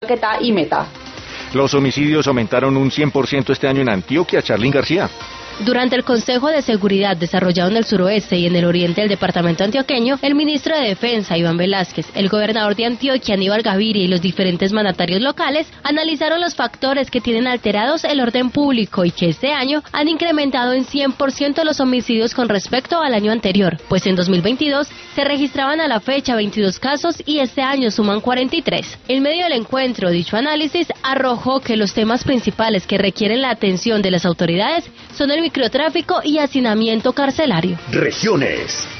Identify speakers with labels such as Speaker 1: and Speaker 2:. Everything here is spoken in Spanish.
Speaker 1: Caquetá y Meta.
Speaker 2: Los homicidios aumentaron un 100% este año en Antioquia. Charlín García.
Speaker 3: Durante el Consejo de Seguridad desarrollado en el suroeste y en el oriente del departamento antioqueño, el ministro de Defensa, Iván Velázquez, el gobernador de Antioquia, Aníbal Gaviria, y los diferentes mandatarios locales analizaron los factores que tienen alterados el orden público y que este año han incrementado en 100% los homicidios con respecto al año anterior, pues en 2022 se registraban a la fecha 22 casos y este año suman 43. En medio del encuentro, dicho análisis arrojó que los temas principales que requieren la atención de las autoridades son el microtráfico y hacinamiento carcelario.
Speaker 4: Regiones.